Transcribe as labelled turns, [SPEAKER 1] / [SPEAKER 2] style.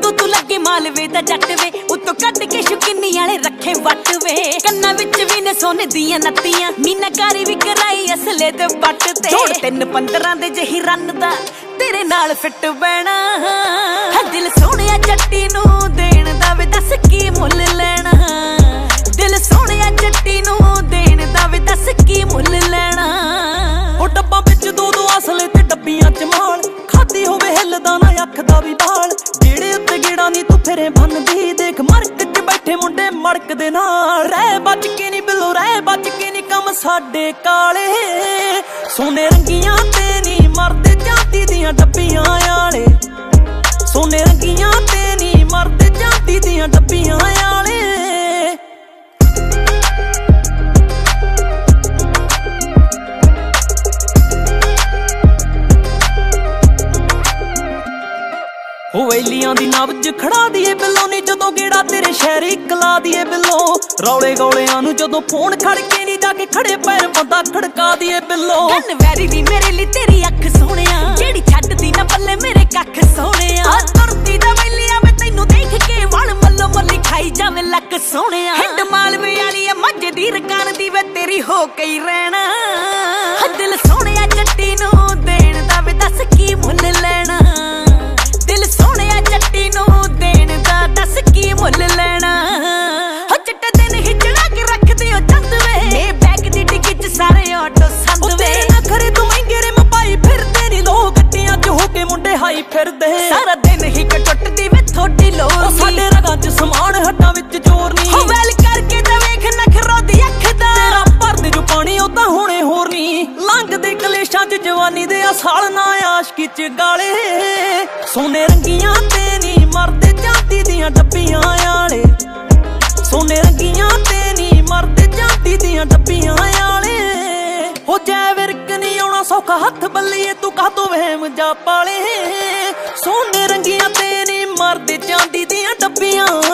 [SPEAKER 1] ਜਦੋਂ ਤੂੰ ਲੱਗੇ ਮਾਲਵੇ ਦਾ ਜੱਟ ਵੇ ਉੱਤੋਂ ਕੱਢ ਕੇ ਸ਼ੁਕਿੰਨੀ ਵਾਲੇ ਰੱਖੇ ਵੱਟ ਵੇ ਕੰਨਾਂ ਵਿੱਚ ਵੀ ਨੇ ਸੋਨੇ ਦੀਆਂ ਨੱਤੀਆਂ ਮੀਨਾਕਾਰੀ ਵੀ ਕਰਾਈ ਅਸਲੇ ਤੇ ਪੱਟ ਤੇ ਜੋੜ 3-15 ਦੇ ਜਿਹੀ ਰੰਨ ਦਾ ਤੇਰੇ ਨਾਲ ਫਿੱਟ ਬਹਿਣਾ ਦਿਲ ਸੋਹਣਿਆ ਜੱਟੀ ਨੂੰ ਦੇਣ ਦਾ ਵੇ ਦੱਸ ਕੀ ਮੁੱਲ ਲੈਣਾ ਦਿਲ ਸੋਹਣਿਆ ਜੱਟੀ ਨੂੰ ਦੇਣ ਦਾ ਵੇ ਦੱਸ ਕੀ ਮੁੱਲ ਲੈਣਾ
[SPEAKER 2] ਉਹ ਡੱਬਾ ਵਿੱਚ ਦੋ ਅਸਲੇ ਤੇ ਡੱਬੀਆਂ ਚ ਮਾਲ ਖਾਦੀ ਹੋਵੇ ਹਿੱਲਦਾ ਨਾ ਅੱਖ ਦਾ ਵੀ ਬਾਲ ਜਿਹੜੇ ਉੱਤੇ ਗੇੜਾ ਨੀ ਤੂੰ ਫਿਰੇ ਬੰਨਦੀ ਦੇਖ ਮਰਕ ਚ ਬੈਠੇ ਮੁੰਡੇ ਮੜਕ ਦੇ ਨਾਲ ਰਹਿ ਬਚ ਕੇ ਨੀ ਬਿੱਲੋ ਰਹਿ ਬਚ ਕੇ ਨੀ ਕੰਮ ਸਾਡੇ ਕਾਲੇ ਸੋਨੇ ਰੰਗੀਆਂ ਤੇ ਨੀ ਮਰਦੇ ਚਾਂਦੀ ਦੀਆਂ ਡੱਬੀਆਂ ਆਲੇ ਸੋਨੇ ਰੰਗੀਆਂ ਤੇ ਨੀ ਮਰਦੇ ਚਾਂਦੀ ਦੀਆਂ ਡੱਬੀਆਂ ਆਲੇ ਹੋ ਵੇਲੀਆਂ ਦੀ ਨਬਜ ਖੜਾ ਦੀਏ ਬਿੱਲੋ ਨੀ ਜਦੋਂ ਗੇੜਾ ਤੇਰੇ ਸ਼ਹਿਰੀ ਕਲਾ ਦੀਏ ਬਿੱਲੋ ਰੌਲੇ ਗੌਲਿਆਂ ਨੂੰ ਜਦੋਂ ਫੋਨ ਖੜ ਕੇ ਨੀ ਜਾ ਕੇ ਖੜੇ ਪੈਰ ਬੰਦਾ ਖੜਕਾ ਦੀਏ ਬਿੱਲੋ
[SPEAKER 1] ਕੰਨ ਵੈਰੀ ਨੀ ਮੇਰੇ ਲਈ ਤੇਰੀ ਅੱਖ ਸੋਹਣਿਆ ਜਿਹੜੀ ਛੱਡਦੀ ਨਾ ਪੱਲੇ ਮੇਰੇ ਕੱਖ ਸੋਹਣਿਆ ਤੁਰਦੀ ਦਾ ਵੈਲੀਆਂ ਮੈਂ ਤੈਨੂੰ ਦੇਖ ਕੇ ਵਲ ਮੱਲੋ ਮੱਲੀ ਖਾਈ ਜਾਵੇਂ ਲੱਕ ਸੋਹਣਿਆ ਹਿੱਡ ਮਾਲਵੇ ਵਾਲੀ ਆ ਮੱਝ ਦੀ ਰਕਾਨ ਦੀ ਵੇ ਤੇਰੀ ਹੋ ਕੇ ਰਹਿਣਾ ਦਿਲ ਸੋਹਣਿਆ ਜੱਟੀ ਨੂੰ ਦੇਣ ਦਾ ਵੇ ਦੱਸ ਕੀ ਮੁੱਲ ਲੈਣਾ ਦਿਲ ਸੋਹਣਿਆ ਜੱਟੀ ਨੂੰ ਦੇਣ ਦਾ ਦੱਸ ਕੀ ਮੁੱਲ ਲੈਣਾ ਹੋ ਚਿੱਟੇ ਦਿਨ ਹੀ ਚੜਾ ਕੇ ਰੱਖਦੇ ਹੋ ਚੰਦ ਵੇ ਬੈਗ ਦੀ ਡਿੱਗੀ ਚ ਸਾਰੇ ਆਟੋ ਸੰਦ ਵੇ
[SPEAKER 2] ਖਰੇ ਤੂੰ ਮਹਿੰਗੇ ਰੇ ਮਪਾਈ ਫਿਰਦੇ ਨੀ ਲੋਕ ਗੱਡੀਆਂ ਚ ਹੋ ਕੇ ਮੁੰਡੇ ਹਾਈ ਫਿਰਦੇ
[SPEAKER 1] ਸਾਰਾ ਦਿਨ ਹੀ ਟੁੱਟਦੀ ਵੇ ਥੋੜੀ ਲੋਰ
[SPEAKER 2] ਸਾਡੇ ਰਗਾਂ ਚ ਸਮਾਨ ਹੱਡਾਂ ਵਿੱਚ ਜ਼ੋਰ ਨੀ
[SPEAKER 1] ਹੋ ਵੈਲ ਕਰਕੇ ਤਾਂ ਵੇਖ ਨਖਰੋ ਦੀ ਅੱਖ ਦਾ
[SPEAKER 2] ਤੇਰਾ ਭਰਦੇ ਜੋ ਪਾਣੀ ਉਹ ਤਾਂ ਹੁਣੇ ਹੋਰ ਨੀ ਲੰਘਦੇ ਕਲੇਸ਼ਾਂ ਚ ਜਵਾਨੀ ਦੇ ਅਸਾਲ ਨਾ ਆਸ਼ਕੀ ਚ ਗਾਲੇ ਸੋਨੇ ਰੰਗੀਆਂ ਤੇ ਨੀ ਮਰਦੇ ਚਾਂਦੀ ਦੀਆਂ ਡੱਬੀਆਂ ਆਲੇ ਸੋਨੇ ਰੰਗੀਆਂ ਤੇ ਨੀ ਮਰਦੇ ਚਾਂਦੀ ਦੀਆਂ ਡੱਬੀਆਂ ਆਲੇ ਹੋ ਜੈ ਵਿਰਕ ਨੀ ਆਉਣਾ ਸੌਖਾ ਹੱਥ ਬੱਲੀਏ ਤੂੰ ਕਾਹਤੋਂ ਵਹਿਮ ਜਾ ਪਾਲੇ ਸੋਨੇ ਰੰਗੀਆਂ ਤੇ ਨੀ ਮਰਦੇ ਚਾਂਦੀ ਦੀਆਂ ਡੱਬੀਆਂ